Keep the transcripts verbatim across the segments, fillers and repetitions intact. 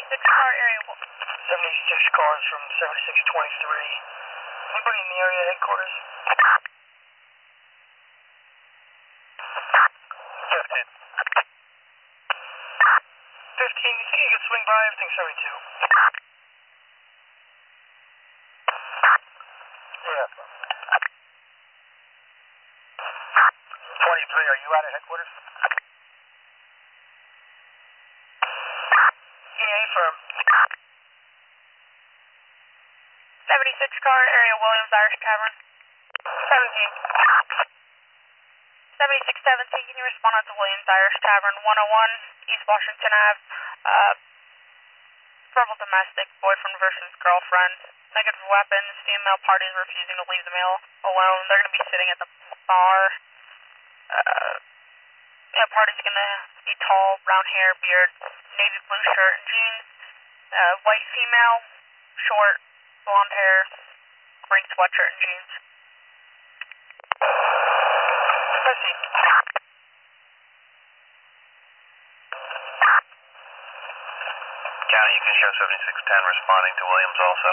seventy-six car area. seventy-six cars from seventy-six twenty-three. Anybody in the area headquarters? fifteen. fifteen, you think you could swing by? Everything seventy-two. Yeah. twenty-three, are you out at headquarters? Yeah, firm. seventy-six car area, Williams Irish Tavern. seventeen. seventy-six seventeen, can you respond out to Williams Irish Tavern, one oh one, East Washington Avenue, uh, verbal domestic, boyfriend versus girlfriend, negative weapons, female parties refusing to leave the male alone. They're going to be sitting at the bar. Uh, yeah, party's going to be tall, brown hair, beard, navy blue shirt and jeans. Uh, white female, short, blonde hair, green sweatshirt and jeans. Pussy. County, you can show seventy-six ten responding to Williams also.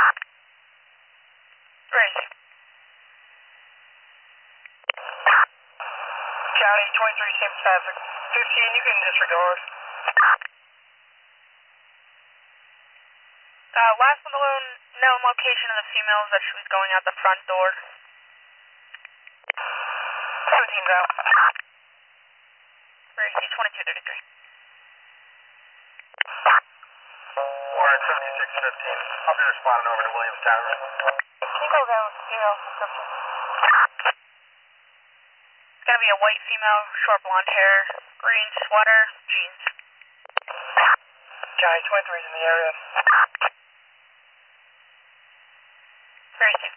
Where is he? County, twenty-three, same traffic. fifteen, you can disregard. Uh, last one alone, known location of the females that she was going out the front door. seventeen's out. Where is he? twenty-two thirty-three. Warrant seventy-six fifteen. I'll be responding over to Williams Tavern. Can you go down with female description? It's gonna be a white female, short blonde hair, green sweater, jeans. County, twenty-three's in the area. Where is he?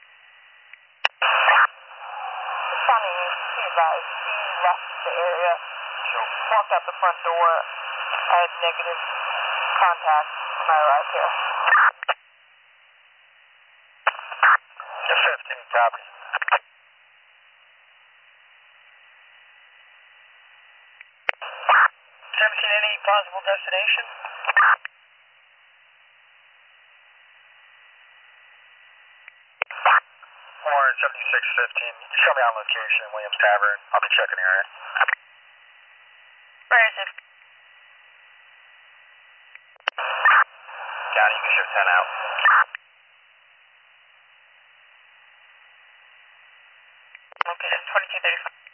Funny, he advised. He left the area. So, Walked out the front door. I had negative contact when I arrived here. just fifteen, copy. seventeen, any possible destination? Warrant seventy-six fifteen. Show me on location, Williams Tavern. I'll be checking the area. Where is it? County, you can show ten out. Location twenty-two thirty-five.